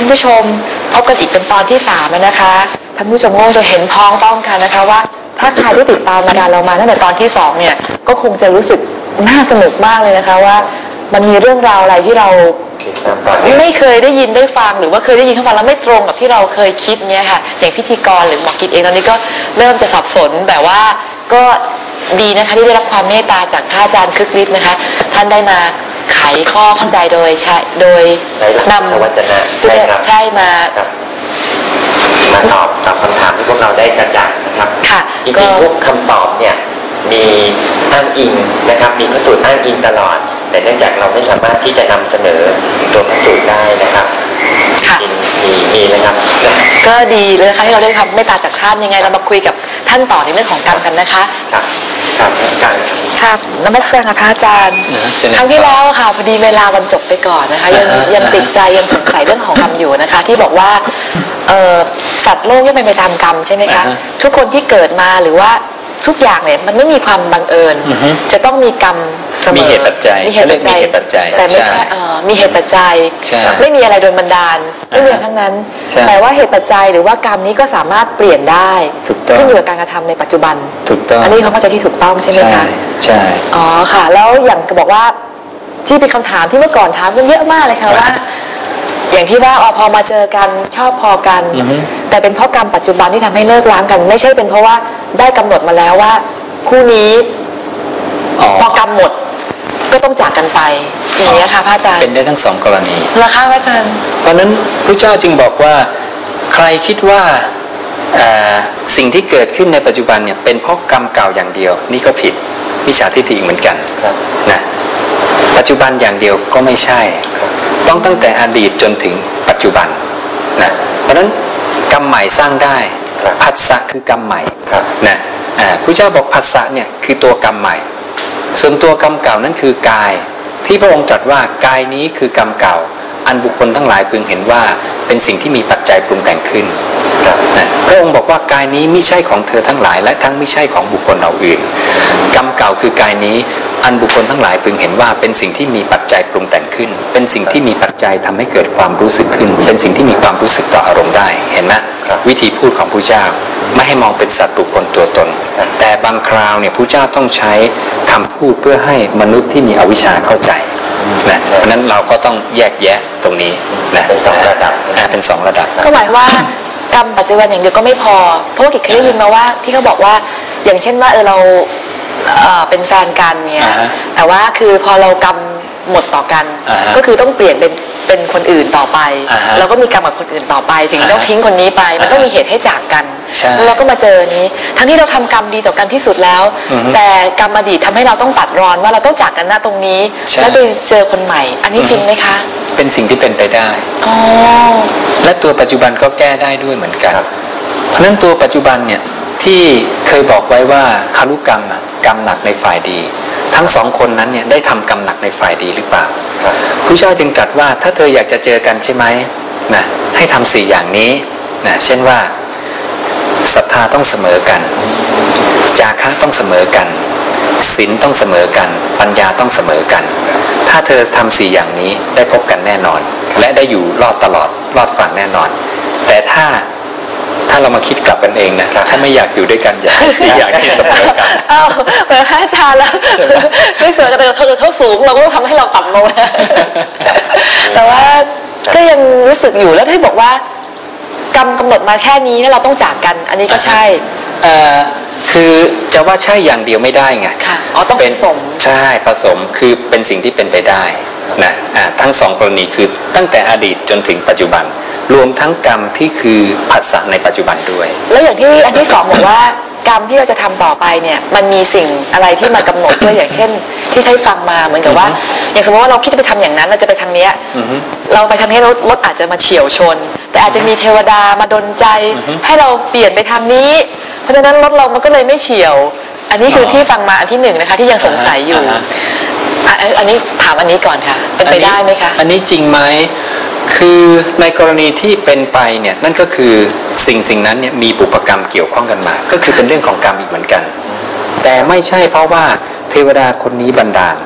านผู้ชมพบกันอีกเป็นตอนที่3แล้วนะคะท่านผู้ชมคงจะเห็นพ้องต้องกันนะคะว่าถ้าใครที่ติดตามรายการเรามาตั้งแต่ตอนที่2เนี่ยก็คงจะรู้สึกน่าสนุกมากเลยนะคะว่ามันมีเรื่องราวอะไรที่เราไม่เคยได้ยินได้ฟังหรือว่าเคยได้ยินเข้ามาแล้วไม่ตรงกับที่เราเคยคิดเนี่ยค่ะอย่างพิธีกรหรือหมอกิจเองตอนนี้ก็เริ่มจะสับสนแต่ว่าก็ดีนะคะที่ได้รับความเมตตาจากท่านอาจารย์คึกฤทธิ์นะคะท่านได้มาไขข้อเข้าใจโดยนำวัจนะใช่มาตอบคำถามที่พวกเราได้กระจ่างนะครับจริงๆทุกคำตอบเนี่ยมีอ้างอิงนะครับมีพระสูตรอ้างอิงตลอดแต่เนื่องจากเราไม่สามารถที่จะนำเสนอตัวพระสูตรได้นะครับมีนะครับก็ดีเลยนะคะที่เราได้รับเมตตาจากท่านยังไงเรามาคุยกับท่านต่อในเรื่องของกรรมกันนะคะครับครับนมัสการพระอาจารย์ครั้งที่แล้วค่ะพอดีเวลามันจบไปก่อนนะคะยังติดใจยังสงสัยเรื่องของกรรมอยู่นะคะที่บอกว่าสัตว์โลกย่อมเป็นไปตามกรรมใช่ไหมคะทุกคนที่เกิดมาหรือว่าทุกอย่างเนี่ยมันไม่มีความบังเอิญจะต้องมีกรรมเสมอมีเหตุปัจจัยแต่ไม่ใช่มีเหตุปัจจัยไม่มีอะไรโดนบันดาลไม่มีอะไรทั้งนั้นแต่ว่าเหตุปัจจัยหรือว่ากรรมนี้ก็สามารถเปลี่ยนได้ขึ้นอยู่กับการกระทำในปัจจุบันถูกต้องอันนี้เขาเข้าใจที่ถูกต้องใช่ไหมคะใช่อ๋อค่ะแล้วอย่างบอกว่าที่เป็นคำถามที่เมื่อก่อนถามกันเยอะมากเลยค่ะว่าอย่างที่ว่าพอมาเจอกันชอบพอกันแต่เป็นเพราะกรรมปัจจุบันที่ทำให้เลิกล้างกันไม่ใช่เป็นเพราะว่าได้กำหนดมาแล้วว่าคู่นี้พอกรรมหมดก็ต้องจากกันไปอย่างนี้ค่ะพระอาจารย์เป็นได้ทั้ง2กรณีเหรอคะพระอาจารย์เพราะนั้นพระเจ้าจึงบอกว่าใครคิดว่าสิ่งที่เกิดขึ้นในปัจจุบันเนี่ยเป็นเพราะกรรมเก่าอย่างเดียวนี่ก็ผิดมิจฉาทิฏฐิเหมือนกันนะปัจจุบันอย่างเดียวก็ไม่ใช่ต้องตั้งแต่อดีตจนถึงปัจจุบันนะเพราะฉะนั้นกรรมใหม่สร้างได้ผัสสะคือกรรมใหม่นะพระเจ้าบอกผัสสะเนี่ยคือตัวกรรมใหม่ส่วนตัวกรรมเก่านั้นคือกายที่พระองค์ตรัสว่ากายนี้คือกรรมเก่าอันบุคคลทั้งหลายพึงเห็นว่าเป็นสิ่งที่มีปัจจัยปรุงแต่งขึ้นนะพระองค์บอกว่ากายนี้ไม่ใช่ของเธอทั้งหลายและทั้งไม่ใช่ของบุคคลเราอื่นกรรมเก่าคือกายนี้อันบุคคลทั้งหลายพึงเห็นว่าเป็นสิ่งที่มีปัจจัยปรุงแต่งขึ้นเป็นสิ่งที่มีปัจจัยทำให้เกิดความรู้สึกขึ้นเป็นสิ่งที่มีความรู้สึกต่ออารมณ์ได้เห็นไหมวิธีพูดของพระเจ้าไม่ให้มองเป็นสัตว์บุคคลตัวตนแต่บางคราวเนี่ยพระเจ้าต้องใช้คำพูดเพื่อให้มนุษย์ที่มีอวิชชาเข้าใจนะเพราะนั้นเราก็ต้องแยกแยะตรงนี้นะเป็น2ระดับเป็น2ระดับก็หมายว่ากรรมปัจจุบันอย่างเดียวก็ไม่พอเพราะว่ากิจเคยได้ยินมาว่าที่เขาบอกว่าอย่างเช่นว่าเราเป็นแฟนกันเนี่ยแต่ว่าคือพอเรากรรมหมดต่อกันก็คือต้องเปลี่ยนเป็นคนอื่นต่อไปเราก็มีกรรมกับคนอื่นต่อไปถึงต้องทิ้งคนนี้ไปมันต้องมีเหตุให้จากกันแล้วเราก็มาเจอนี้ทั้งที่เราทำกรรมดีต่อกันที่สุดแล้วแต่กรรมอดีตทำให้เราต้องตัดรอนว่าเราต้องจากกันณตรงนี้แล้วไปเจอคนใหม่อันนี้จริงไหมคะเป็นสิ่งที่เป็นไปได้และตัวปัจจุบันก็แก้ได้ด้วยเหมือนกันเพราะนั้นตัวปัจจุบันเนี่ยที่เคยบอกไว้ว่าคารุกรรมกรรมหนักในฝ่ายดีทั้ง2คนนั้นเนี่ยได้ทำกรรมหนักในฝ่ายดีหรือเปล่าพระเจ้าจึงตรัสว่าถ้าเธออยากจะเจอกันใช่ไหมนะให้ทำ4อย่างนี้นะเช่นว่าศรัทธาต้องเสมอกันจาคะต้องเสมอกันศีลต้องเสมอกันปัญญาต้องเสมอกันถ้าเธอทำ4อย่างนี้ได้พบกันแน่นอนและได้อยู่รอดตลอดรอดฝั่งแน่นอนแต่ถ้าเรามาคิดกลับกันเองนะถ้าไม่อยากอยู่ด้วยกันอย่าสี่อย่างที่เสมอกันอ้าวเหมือนพระอาจารย์แล้วไม่เสมอกันแต่เท่าสูงเราก็ต้องทำให้เราต่ำลงแต่ว่าก็ยังรู้สึกอยู่แล้วที่บอกว่ากรรมกำหนดมาแค่นี้แล้วเราต้องจากกันอันนี้ก็ใช่คือจะว่าใช่อย่างเดียวไม่ได้ไงค่ะต้องผสมใช่ผสมคือเป็นสิ่งที่เป็นไปได้นะทั้ง2กรณีคือตั้งแต่อดีตจนถึงปัจจุบันรวมทั้งกรรมที่คือผัสสะในปัจจุบันด้วยแล้วอย่างที่อันที่2บอกว่ากรรมที่เราจะทำต่อไปเนี่ยมันมีสิ่งอะไรที่มากำหนดด้วยอย่างเช่นที่ได้ฟังมาเหมือนกับว่าอย่างสมมติว่าเราคิดจะไปทำอย่างนั้นเราจะไปทางนี้เราไปทางนี้รถอาจจะมาเฉี่ยวชนแต่อาจจะมีเทวดามาดลใจให้เราเปลี่ยนไปทางนี้เพราะฉะนั้นรถเรามันก็เลยไม่เฉี่ยวอันนี้คือที่ฟังมาอันที่1นะคะที่ยังสงสัยอยู่อันนี้ถามอันนี้ก่อนค่ะเป็นไปได้ไหมคะอันนี้จริงไหมคือในกรณีที่เป็นไปเนี่ยนั่นก็คือสิ่งนั้นเนี่ยมีบุพกรรมเกี่ยวข้องกันมาก็คือเป็นเรื่องของกรรมอีกเหมือนกันแต่ไม่ใช่เพราะว่าเทวดาคนนี้บันดาล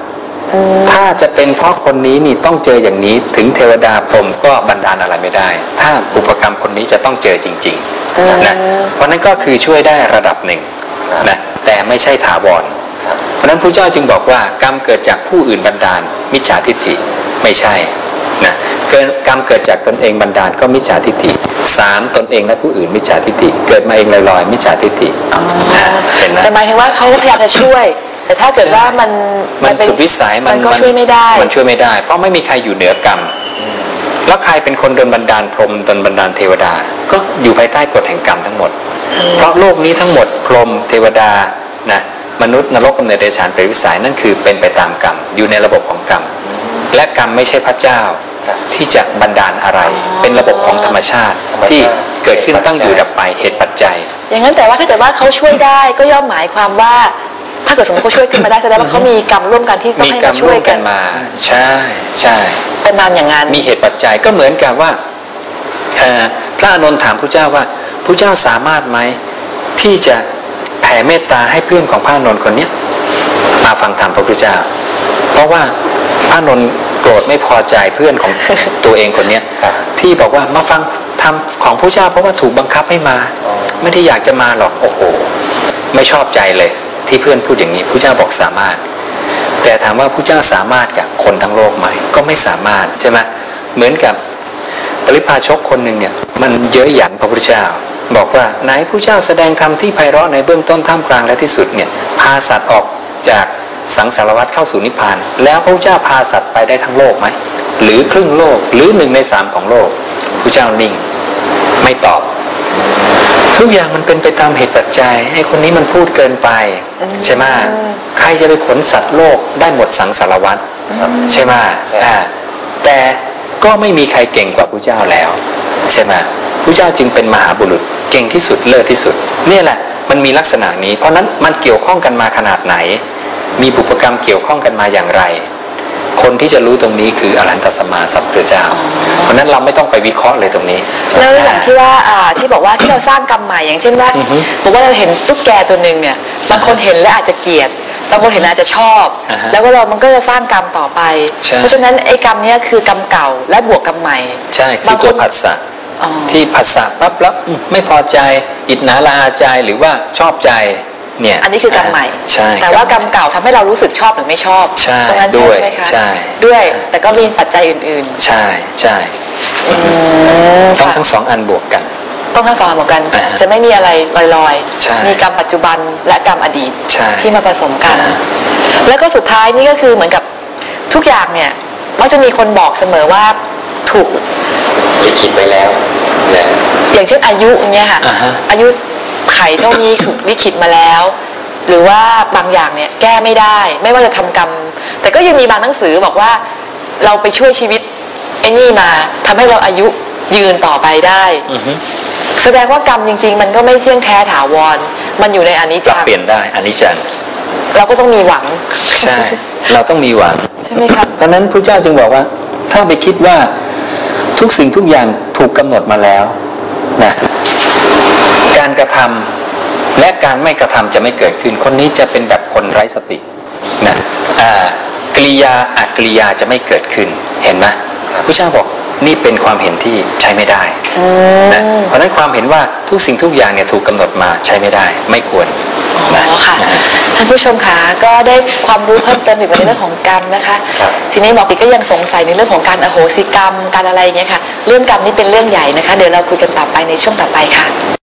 ถ้าจะเป็นเพราะคนนี้นี่ต้องเจออย่างนี้ถึงเทวดาพรหมก็บันดาลอะไรไม่ได้ถ้าอุปกรรมคนนี้จะต้องเจอจริงๆนะเพราะนั้นก็คือช่วยได้ระดับหนึ่งนะแต่ไม่ใช่ถาวรเพราะนั้นพระเจ้าจึงบอกว่ากรรมเกิดจากผู้อื่นบันดาลมิจฉาทิฏฐิไม่ใช่นะกรรมเกิดจากตนเองบันดาลก็มิจฉาทิฏฐิ3ตนเองและผู้อื่นมิจฉาทิฏฐิเกิดมาเองลอยๆมิจฉาทิฏฐิแต่หมายถึงว่าเขาพยายามจะช่วยแต่ถ้าเกิดว่ามันสุดวิสัยมันก็ช่วยไม่ได้มันช่วยไม่ได้เพราะไม่มีใครอยู่เหนือกรรมแล้วใครเป็นคนโดนบันดาลพรหมโดนบันดาลเทวดาก็อยู่ภายใต้กฎแห่งกรรมทั้งหมดเพราะโลกนี้ทั้งหมดพรหมเทวดานะมนุษย์นรกกำเนิดเดรัจฉานเปรตวิสัยนั่นคือเป็นไปตามกรรมอยู่ในระบบของกรรมและกรรมไม่ใช่พระเจ้าที่จะบันดาลอะไรเป็นระบบของธรรมชาติที่เกิดขึ้นตั้งอยู่ดับไปเหตุปัจจัยอย่างนั้นแต่ว่าถ้าเกิดว่าเขาช่วยได้ก็ย่อมหมายความว่าถ้าเกิดสมมติเขาช่วยขึ้นมาได้แสดงว่าเขามีกรรมร่วมกันที่ต้องให้มาช่วยกันมาใช่ใช่ประมาณอย่างนั้นมีเหตุปัจจัยก็เหมือนกับว่าพระอานนท์ถามพระเจ้าว่าพระเจ้าสามารถไหมที่จะแผ่เมตตาให้เพื่อนของพระอานนท์คนนี้มาฟังธรรมพระพุทธเจ้าเพราะว่าพระอานนท์โกรธไม่พอใจเพื่อนของตัวเองคนนี้ที่บอกว่ามาฟังธรรมของพระเจ้าเพราะว่าถูกบังคับให้มาไม่ได้อยากจะมาหรอกโอ้โหไม่ชอบใจเลยที่เพื่อนพูดอย่างนี้พระเจ้าบอกสามารถแต่ถามว่าพระเจ้าสามารถกับคนทั้งโลกไหมก็ไม่สามารถใช่ไหมเหมือนกับปริพาชกคนหนึ่งเนี่ยมันเย้ยหยันพระพุทธเจ้าบอกว่าไหนพระเจ้าแสดงธรรมที่ไพเราะในเบื้องต้นท่ามกลางและที่สุดเนี่ยพาสัตว์ออกจากสังสารวัฏเข้าสู่นิพพานแล้วพระพุทธเจ้าพาสัตว์ไปได้ทั้งโลกไหมหรือครึ่งโลกหรือ1 ใน 3ของโลกพระเจ้านิ่งไม่ตอบทุกอย่างมันเป็นไปตามเหตุปัจจัยไอ้คนนี้มันพูดเกินไปใช่ไหมใครจะไปขนสัตว์โลกได้หมดสังสารวัฏใช่ไหมแต่ก็ไม่มีใครเก่งกว่าพระเจ้าแล้วใช่ไหมพระเจ้าจึงเป็นมหาบุรุษเก่งที่สุดเลิศที่สุดนี่แหละมันมีลักษณะนี้เพราะนั้นมันเกี่ยวข้องกันมาขนาดไหนมีบุพกรรมเกี่ยวข้องกันมาอย่างไรคนที่จะรู้ตรงนี้คืออรหันตสัมมาสัมพุทธเจ้าเพราะนั้นเราไม่ต้องไปวิเคราะห์เลยตรงนี้แล้วอย่างที่ว่าที่บอกว่าที่เราสร้างกรรมใหม่อย่างเช่นว่าบอกว่าเราเห็นตุ๊กแกตัวนึงเนี่ยบางคนเห็นแล้วอาจจะเกลียดบางคนเห็นอาจจะชอบแล้วก็มันก็จะสร้างกรรมต่อไปเพราะฉะนั้นไอ้กรรมนี้คือกรรมเก่าและบวกกรรมใหม่ใช่คือตัวผัสสะที่ผัสสะปั๊บแล้วไม่พอใจอิจฉาละอาใจหรือว่าชอบใจเนี่ยอันนี้คือกรรมใหม่แต่ว่ากรรมเก่าทำให้เรารู้สึกชอบหรือไม่ชอบตรงนั้นใช่ไหมคะด้วยแต่ก็มีปัจจัยอื่นๆใช่ใช่ต้องทั้ง2 อันบวกกันต้องทั้ง2 อันบวกกันจะไม่มีอะไรลอยๆมีกรรมปัจจุบันและกรรมอดีตที่มาผสมกันแล้วก็สุดท้ายนี่ก็คือเหมือนกับทุกอย่างเนี่ยมักจะมีคนบอกเสมอว่าถูกลิขิตไปแล้วอย่างเช่นอายุอย่างเงี้ยค่ะอายุไขเท่านี้ถูกลิขิตมาแล้วหรือว่าบางอย่างเนี่ยแก้ไม่ได้ไม่ว่าจะทำกรรมแต่ก็ยังมีบางหนังสือบอกว่าเราไปช่วยชีวิตไอ้นี่มาทำให้เราอายุยืนต่อไปได้แสดงว่ากรรมจริงๆมันก็ไม่เที่ยงแท้ถาวรมันอยู่ในอนิจจังเปลี่ยนได้อนิจจังเราก็ต้องมีหวังใช่เราต้องมีหวังใช่ไหมครับเพราะนั้นพระเจ้าจึงบอกว่าถ้าไปคิดว่าทุกสิ่งทุกอย่างถูกกำหนดมาแล้วนะการกระทำและการไม่กระทำจะไม่เกิดขึ้นคนนี้จะเป็นแบบคนไร้สตินะกริยาอกริยาจะไม่เกิดขึ้นเห็นไหมพระเจ้าบอกนี่เป็นความเห็นที่ใช้ไม่ได้นะเพราะนั้นความเห็นว่าทุกสิ่งทุกอย่างเนี่ยถูกกำหนดมาใช้ไม่ได้ไม่ควรนะค่ะท่านผู้ชมคะก็ได้ความรู้เพิ่มเติมเกี่ยวกับเรื่องของกรรมนะคะทีนี้หมอปิ๊กก็ยังสงสัยในเรื่องของการอโหสิกรรมการอะไรอย่างเงี้ยค่ะเรื่องกรรมนี่เป็นเรื่องใหญ่นะคะเดี๋ยวเราคุยกันต่อไปในช่วงต่อไปค่ะ